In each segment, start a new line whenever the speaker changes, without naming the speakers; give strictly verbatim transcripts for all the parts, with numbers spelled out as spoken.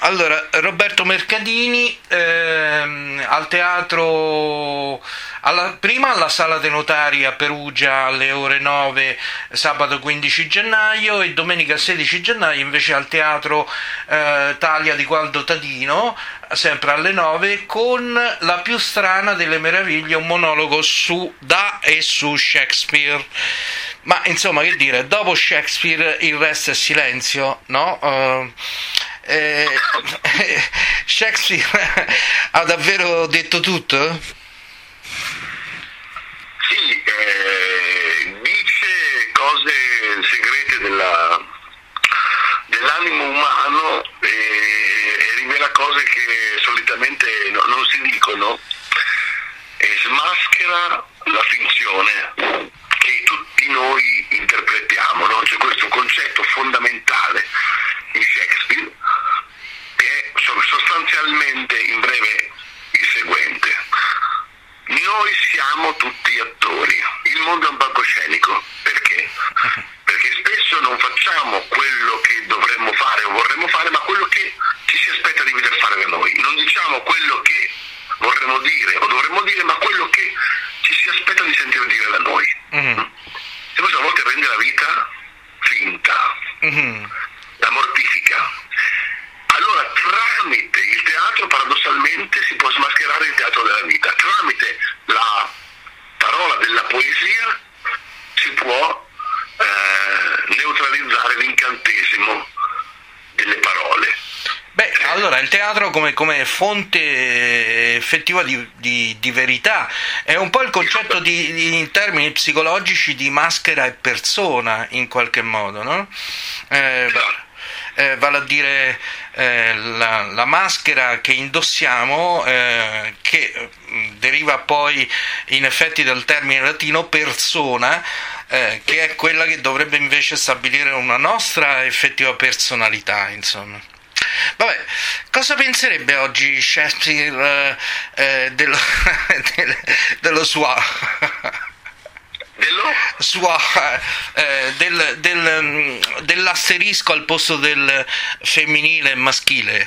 allora, Roberto Mercadini, ehm, al teatro, alla, prima alla Sala dei Notari a Perugia alle ore nove, sabato quindici gennaio, e domenica sedici gennaio invece al teatro eh, Thalia di Gualdo Tadino, sempre alle nove, con La più strana delle meraviglie, un monologo su da e su Shakespeare. Ma insomma, che dire, dopo Shakespeare il resto è silenzio, no? Uh, eh, Shakespeare ha davvero detto tutto?
Sì, eh, dice cose segrete della, dell'animo umano e, e rivela cose che solitamente no, non si dicono, e smaschera la finzione che tutti noi interpretiamo, no? C'è questo concetto fondamentale in Shakespeare che è sostanzialmente, in breve, il seguente: noi siamo tutti attori, il mondo è un palcoscenico. Perché? Perché spesso non facciamo quello che dovremmo fare o vorremmo fare, ma quello che ci si aspetta di veder fare da noi. Non diciamo quello che vorremmo dire o dovremmo dire, ma quello che ci si aspetta di sentire dire da noi. Mm-hmm. E questo a volte rende la vita finta, mm-hmm. la mortifica. Allora, tramite il teatro, paradossalmente, si può smascherare il teatro della vita. Tramite la parola della poesia si può eh, neutralizzare l'incantesimo delle parole.
Beh, allora il teatro come, come fonte effettiva di, di, di verità è un po' il concetto di, di, in termini psicologici di maschera e persona, in qualche modo, no? Eh, eh, vale a dire eh, la, la maschera che indossiamo, eh, che deriva poi in effetti dal termine latino persona, eh, che è quella che dovrebbe invece stabilire una nostra effettiva personalità, insomma. Vabbè, cosa penserebbe oggi Shakespeare eh, dello, dello, dello sua
dello?
sua eh, del, del, dell'asterisco al posto del femminile e maschile?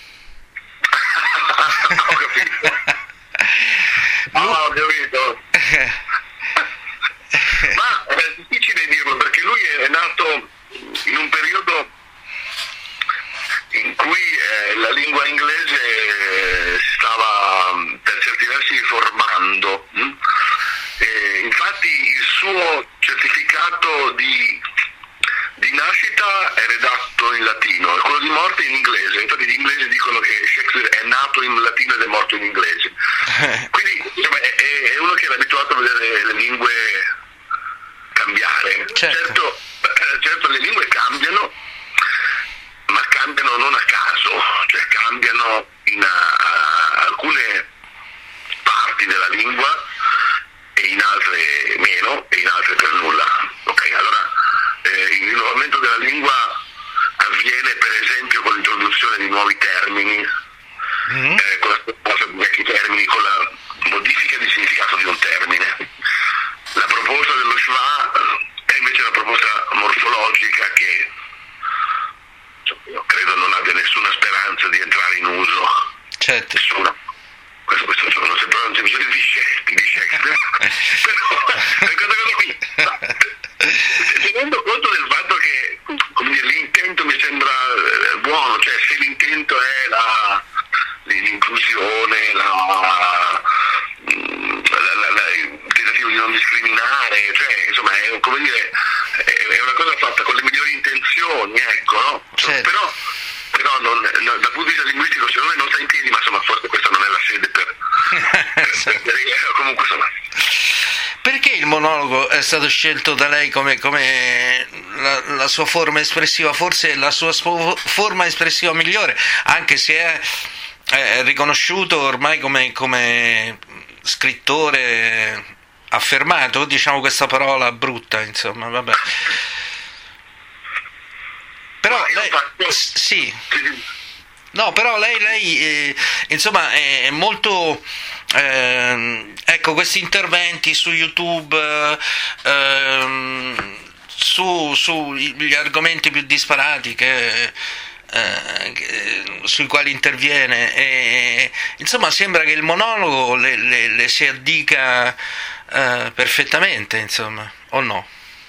Ho capito. Ah, ho capito. Ma è difficile dirlo, perché lui è nato in un periodo in cui eh, la lingua inglese eh, si stava per certi versi formando. Hm? E infatti il suo certificato di, di nascita è redatto in latino e quello di morte in inglese. Infatti gli inglesi dicono che Shakespeare è nato in latino ed è morto in inglese. Quindi insomma, è, è uno che era abituato a vedere le lingue cambiare.
Certo,
certo, certo le lingue cambiano, ma cambiano non a caso, cioè cambiano in uh, alcune parti della lingua e in altre meno e in altre per nulla. Ok, allora eh, il rinnovamento della lingua avviene per esempio con l'introduzione di nuovi termini, mm-hmm. eh, con la scomparsa di vecchi termini, con la modifica di significato di un termine. La proposta dello Schwa è invece una proposta morfologica che io credo non abbia nessuna speranza di entrare in uso.
Certo.
Nessuna. Questo, questo sono sempre un episodio di Shakespeare, di Shakespeare. Però questa cosa qui, tenendo conto del fatto che, come dire, l'intento mi sembra eh, buono, cioè se l'intento è la, l'inclusione, la, la, la, la, il tentativo di non discriminare, cioè insomma è come dire, è una cosa fatta con le migliori intenzioni, ecco, no?
Certo.
Però, però non, no, dal punto di vista linguistico secondo me non sta in piedi, ma insomma forse questa non è la sede per, per, per comunque insomma.
Perché il monologo è stato scelto da lei come, come la, la sua forma espressiva, forse la sua spo- forma espressiva migliore, anche se è, è riconosciuto ormai come, come scrittore affermato, diciamo questa parola brutta, insomma, vabbè. Però lei, sì, no, però lei, lei eh, insomma, è, è molto, eh, ecco, questi interventi su YouTube, eh, su, su gli argomenti più disparati che eh, sui quali interviene, e insomma sembra che il monologo le, le, le si addica eh, perfettamente, insomma, o no?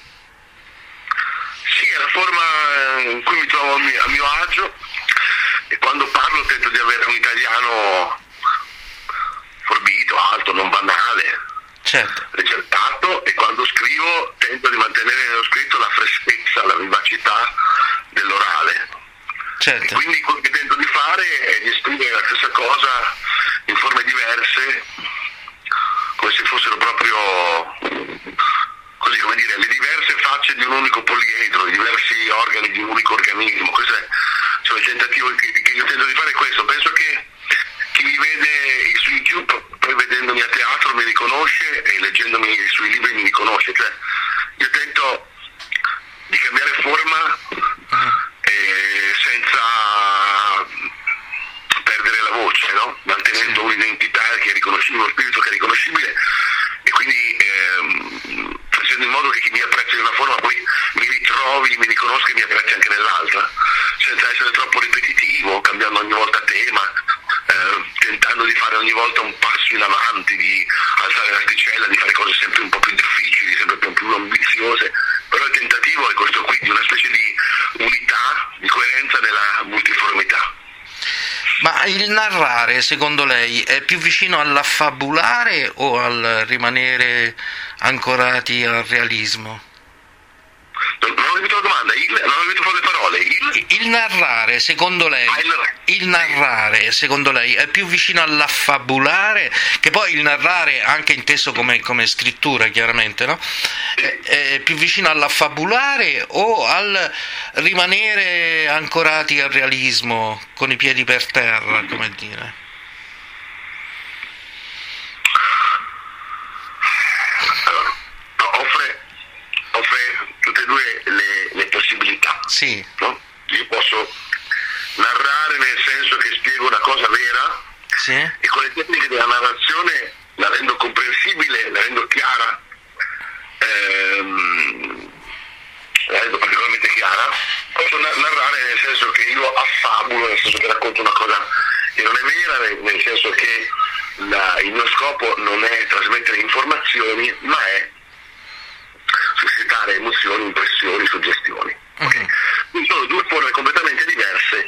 Sì, è la forma in cui mi trovo a mio, a mio agio, e quando parlo tento di avere un italiano forbito, alto, non banale,
certo,
ricercato, e quando scrivo tento di mantenere nello scritto la freschezza, la vivacità dell'orale.
certo.
E quindi quello che tento di fare è di esprimere la stessa cosa in forme diverse, come se fossero proprio, così, come dire, le diverse facce di un unico poliedro, i diversi organi di un unico organismo. Questo è, cioè, il tentativo che, che io tento di fare è questo. Penso che chi mi vede su YouTube, poi vedendomi a teatro mi riconosce, e leggendomi sui libri mi riconosce. Cioè, io tento di cambiare forma eh, senza perdere la voce, no? Mantenendo
Sì.
un'identità che è riconoscibile, uno spirito che è riconoscibile, e quindi ehm, facendo in modo che chi mi apprezza in una forma poi mi ritrovi, mi riconosca e mi apprezzi anche nell'altra, senza essere troppo ripetitivo, cambiando ogni volta tema, eh, tentando di fare ogni volta un passo in avanti, di alzare l'asticella, di fare cose sempre un po' più difficili, sempre più, più ambiziose. Però il tentativo è questo qui, di una specie di unità, di coerenza nella multiformità.
Ma il narrare, secondo lei, è più vicino all'affabulare o al rimanere ancorati al realismo?
Non, non ho capito la domanda, il, non ho capito fare le parole. Il,
Il narrare, secondo lei,
Ah, il-
il narrare, secondo lei, è più vicino all'affabulare, che poi il narrare, anche inteso come, come scrittura, chiaramente, no? È, è più vicino all'affabulare o al rimanere ancorati al realismo, con i piedi per terra, come dire?
allora, offre, offre tutte e due le, le possibilità.
Sì,
No? Io posso narrare nel senso che spiego una cosa vera,
sì,
e con le tecniche della narrazione la rendo comprensibile, la rendo chiara, ehm, la rendo particolarmente chiara. Posso na- narrare nel senso che io affabulo, nel senso che racconto una cosa che non è vera, nel, nel senso che la- il mio scopo non è trasmettere informazioni, ma è suscitare emozioni, impressioni, suggestioni.
Mhm.
Quindi sono due forme completamente diverse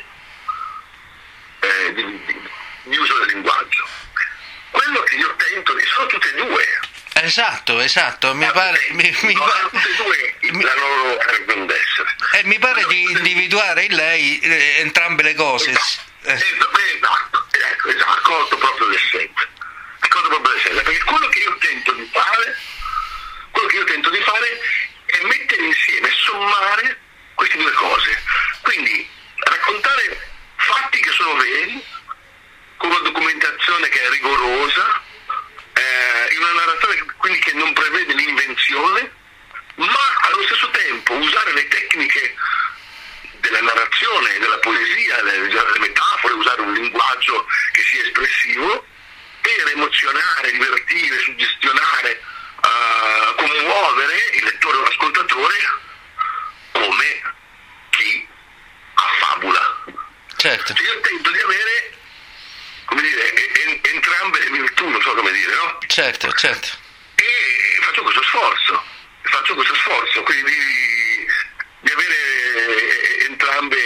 eh, di, di- di uso del linguaggio. Quello che io tento di sono tutte e due.
esatto, esatto, mi pare, mi, mi
No,
pare-
tutte e due
mi-
la loro ragione d'essere.
eh, mi pare di individuare in lei eh, entrambe le cose. Eh,
Esatto, esatto, ecco, esatto, ha colto proprio l'essenza. Ha colto proprio l'essenza, perché quello che io tento di fare, quello che io tento di fare è mettere insieme, sommare queste due cose. Quindi raccontare fatti che sono veri, con una documentazione che è rigorosa, eh, in una narrazione quindi che non prevede l'invenzione, ma allo stesso tempo usare le tecniche della narrazione, della poesia, le, le metafore, usare un linguaggio che sia espressivo per emozionare, divertire, suggestionare, uh, commuovere il lettore o l'ascoltatore come chi affabula.
certo,
Cioè io tento di avere, come dire, en- entrambe le virtù, non so come dire, no?
certo, certo.
E faccio questo sforzo, faccio questo sforzo, quindi di, di avere entrambe,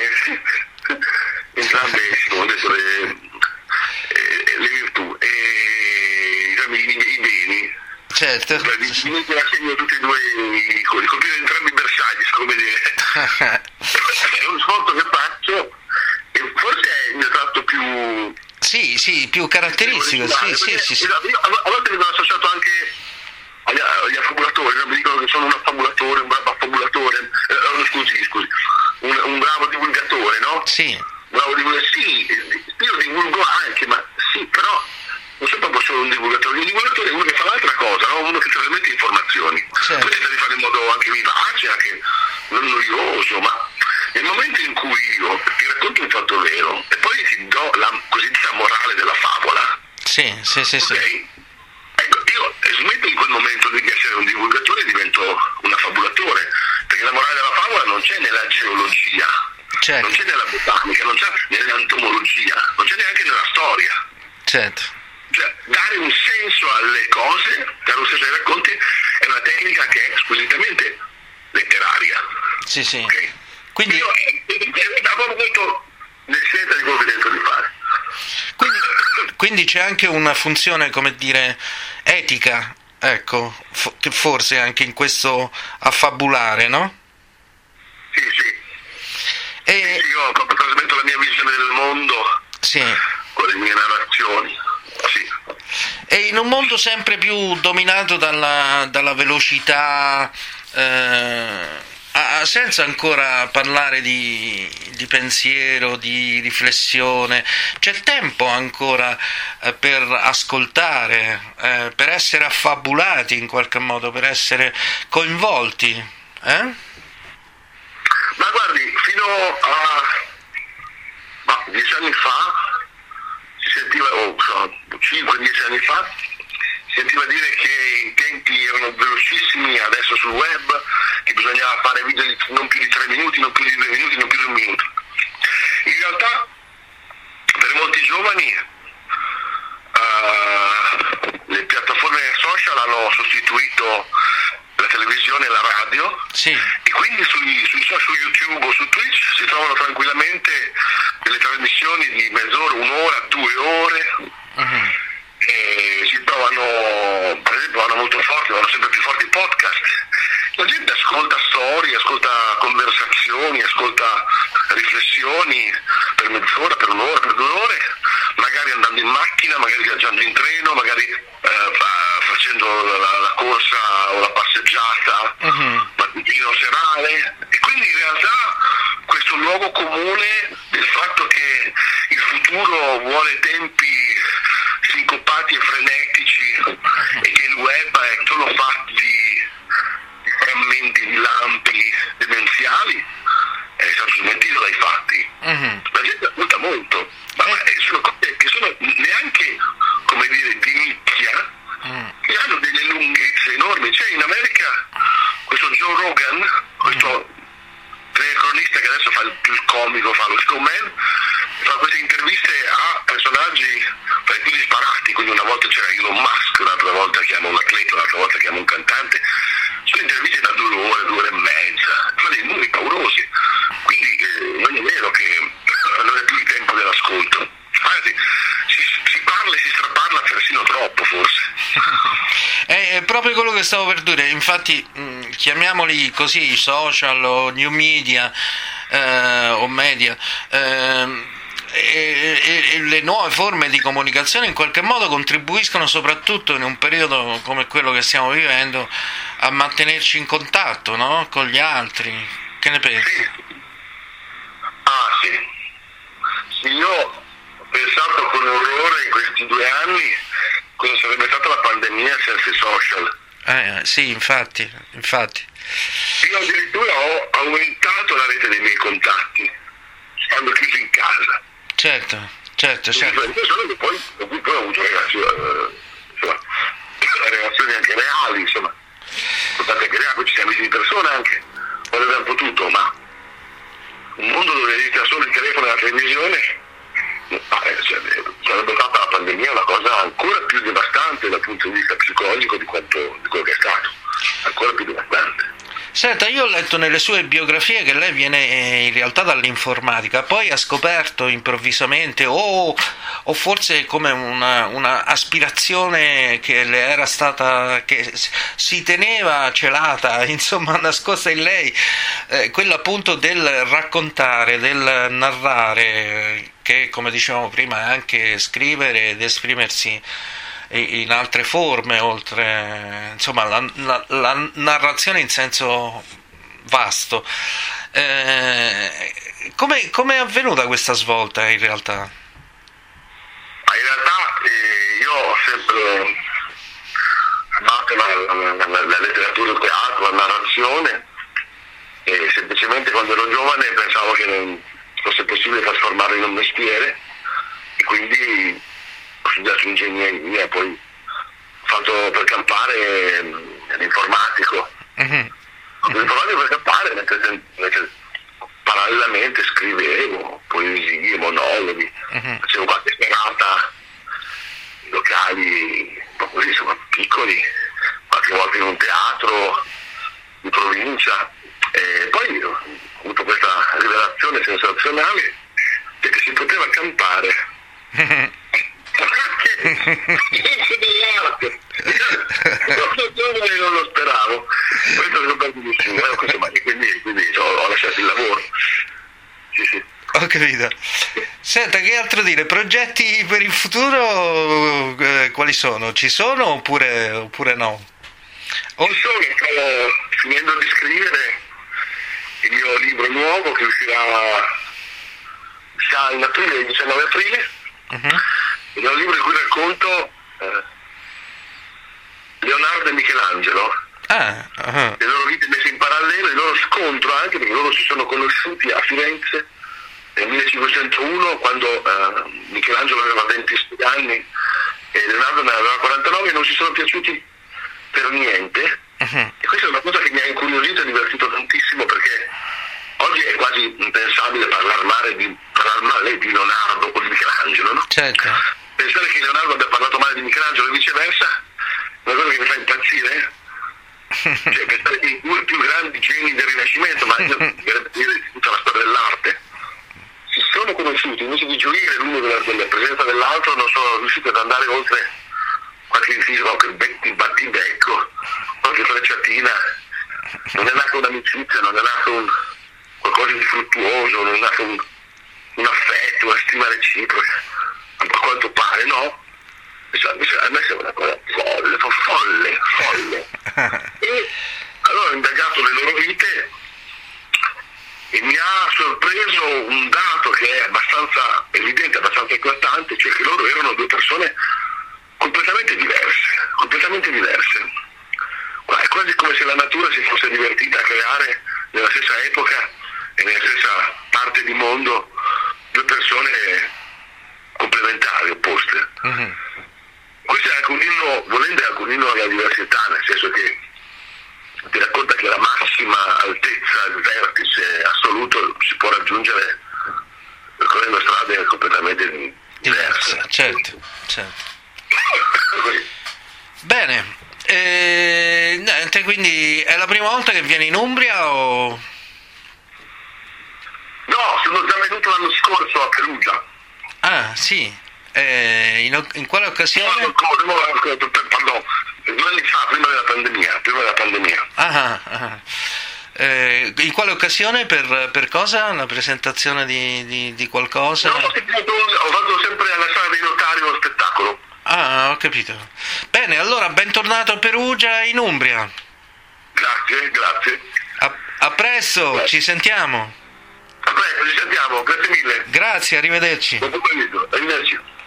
entrambe, come ho detto, le, eh, le virtù e diciamo, i, i beni.
Certo.
Cioè, di, di mettere a segno tutti e due i cose, colpire entrambi i bersagli, come dire. È uno sforzo che faccio e forse è il mio tratto più...
Sì, sì, più caratteristico, sì, sì, sì, sì.
Io a a volte vengo associato anche agli, agli affabulatori, no? Mi dicono che sono un affabulatore, un bravo affabulatore, eh, no, scusi, scusi, un, un bravo divulgatore, no?
Sì,
Bravo divulgatore, sì, io divulgo anche, ma sì, però non sono proprio solo un divulgatore, un divulgatore è uno che fa l'altra cosa, no? Uno che trasmette informazioni,
certo.
poi tenta di fare in modo anche vivace, anche non noioso, ma nel momento in cui io ti racconto un fatto vero e poi ti do la cosiddetta morale della favola,
Sì, sì, sì, sì.
ok? Ecco, io smetto in quel momento di essere un divulgatore e divento un affabulatore, perché la morale della favola non c'è nella geologia,
certo.
Non c'è nella botanica, non c'è nell'entomologia, non c'è neanche nella storia.
Certo.
Cioè, dare un senso alle cose, dare un senso ai racconti, è una tecnica che è squisitamente letteraria.
Sì, sì.
Okay?
Quindi...
Io avevo avuto l'essenza di quello che tento di fare.
Quindi, quindi c'è anche una funzione, come dire, etica, ecco, fo- che forse anche in questo affabulare, no?
Sì, sì.
E...
Sì, io proprio trasmetto la mia visione del mondo
Sì.
con le mie narrazioni. Sì.
E in un mondo sempre più dominato dalla, dalla velocità, eh, ha senso ancora parlare di, di pensiero, di riflessione? C'è tempo ancora eh, per ascoltare, eh, per essere affabulati in qualche modo, per essere coinvolti? Eh?
Ma guardi, fino a ma, dieci anni fa si sentiva, o oh, cinque dieci anni fa, si sentiva dire che i tempi erano velocissimi adesso sul web, che bisognava fare video di non più di tre minuti, non più di due minuti, non più di un minuto. In realtà, per molti giovani, uh, le piattaforme social hanno sostituito la televisione e la radio,
sì.
E quindi sui, sui, su YouTube o su Twitch si trovano tranquillamente delle trasmissioni di mezz'ora, un'ora, due ore, uh-huh. E si trovano, per esempio, vanno molto forti, vanno sempre più forti i podcast. La gente ascolta storie, ascolta conversazioni, ascolta riflessioni per mezz'ora, per un'ora, per due ore, magari andando in macchina, magari viaggiando in treno, magari eh, facendo la, la corsa o la passeggiata, uh-huh. mattutino serale. E quindi in realtà questo luogo comune del fatto che il futuro vuole tempi sincopati e frenetici e che il web è solo fatto di frammenti di lampi demenziali è stato smentito dai fatti. Uh-huh. La gente ascolta molto, ma eh. sono cose che sono neanche, come dire, di nicchia, uh-huh. che hanno delle lunghezze enormi. C'è in America questo Joe Rogan, questo uh-huh. telecronista che adesso fa il più il comico, fa lo showman, fa queste interviste a personaggi tra i più disparati, quindi una volta c'era Elon Musk, un'altra volta chiama un atleta, un'altra volta chiama un cantante. Sono interviste da due ore, due ore e mezza, fa dei numeri paurosi, quindi eh, non è vero che eh, non è più il tempo dell'ascolto, anzi si, si parla e si straparla persino troppo forse.
È, è proprio quello che stavo per dire, infatti mh, chiamiamoli così, social o new media eh, o media, eh, E, e, e le nuove forme di comunicazione in qualche modo contribuiscono, soprattutto in un periodo come quello che stiamo vivendo, a mantenerci in contatto, no? Con gli altri. Che ne pensi?
Sì. Ah sì. Sì, io ho pensato con orrore in questi due anni cosa sarebbe stata la pandemia senza i social.
Eh, sì, infatti, infatti.
Io addirittura ho aumentato la rete dei miei contatti, stando chiuso in casa.
Certo, certo, certo.
Poi, poi ho avuto relazioni, insomma, relazioni anche reali, insomma, importante anche reali, poi ci siamo visti di persona anche, quando abbiamo potuto, ma un mondo dove esiste solo il telefono e la televisione, cioè, sarebbe stata la pandemia una cosa ancora più devastante dal punto di vista psicologico di quanto di quello che è stato, ancora più devastante.
Senta, io ho letto nelle sue biografie che lei viene in realtà dall'informatica, poi ha scoperto improvvisamente o, o forse come una, una aspirazione che le era stata, che si teneva celata, insomma nascosta in lei, eh, quella appunto del raccontare, del narrare, che come dicevamo prima è anche scrivere ed esprimersi in altre forme, oltre insomma la, la, la narrazione in senso vasto. Eh, come, come è avvenuta questa svolta in realtà?
Ma in realtà eh, io ho sempre amato la, la, la, la letteratura, il teatro, la narrazione, e semplicemente quando ero giovane pensavo che non fosse possibile trasformarlo in un mestiere, e quindi ho studiato ingegneria, poi ho fatto per campare l'informatico. Mm-hmm. L'informatico per campare, mentre, mentre parallelamente scrivevo poesie, monologhi, uh-huh. facevo qualche serata in locali, un po' così, insomma, piccoli, qualche volta in un teatro di provincia. E poi ho avuto questa rivelazione sensazionale che si poteva campare anche dell'arte. Non lo speravo, questo è bellissimo, quindi, quindi ho lasciato il lavoro. Sì, sì.
Ho capito. Senta, che altro dire? Progetti per il futuro eh, quali sono? Ci sono oppure, oppure no?
O... Ci sono, sto finendo di scrivere il mio libro nuovo che uscirà in aprile, il diciannove aprile. Uh-huh. È un libro in cui racconto eh, Leonardo e Michelangelo,
ah, uh-huh.
le loro vite messe in parallelo, il loro scontro, anche perché loro si sono conosciuti a Firenze nel millecinquecentouno, quando eh, Michelangelo aveva ventisei anni e Leonardo ne aveva quarantanove, e non si sono piaciuti per niente. Uh-huh. E questa è una cosa che mi ha incuriosito e divertito tantissimo, perché oggi è quasi impensabile parlare male di, parlare male di Leonardo o di Michelangelo, no?
Certo.
Pensare che Leonardo abbia parlato male di Michelangelo e viceversa è una cosa che mi fa impazzire. Cioè, pensare che i due più grandi geni del Rinascimento, ma io di tutta la storia dell'arte, si sono conosciuti, invece di gioire l'uno della, della presenza dell'altro, non sono riusciti ad andare oltre qualche litigio, qualche battibecco, qualche frecciatina. Non è nato un'amicizia, non è nato un qualcosa di fruttuoso, non è nato un, un affetto, una stima reciproca, a quanto pare, no? A me sembra una cosa folle, folle, folle. E allora ho indagato le loro vite e mi ha sorpreso un dato che è abbastanza evidente, abbastanza eclatante, cioè che loro erano due persone completamente diverse, completamente diverse. È quasi come se la natura si fosse divertita a creare nella stessa epoca e nella stessa parte di mondo due persone complementari, opposte. Uh-huh. Questo è anche un inno, volendo è anche un inno alla diversità, nel senso che ti racconta che la massima altezza, il vertice assoluto si può raggiungere percorrendo strade completamente diverse.
Diverse, certo, certo. Bene, e, niente, quindi è la prima volta che vieni in Umbria o...
No, sono già venuto l'anno scorso a Perugia.
Ah, sì. Eh, in, in quale occasione?
No, no, no, pardon, due anni fa, prima della pandemia, prima della pandemia.
Ah, ah. Eh, in quale occasione? Per, per cosa? Una presentazione di, di, di qualcosa?
No, ho fatto sempre alla sala dei notari uno spettacolo.
Ah, ho capito. Bene, allora bentornato a Perugia, in Umbria.
Grazie, grazie.
A, a presto, grazie. Ci sentiamo.
A presto, ci sentiamo, grazie mille.
Grazie, arrivederci.
Buon pomeriggio, arrivederci.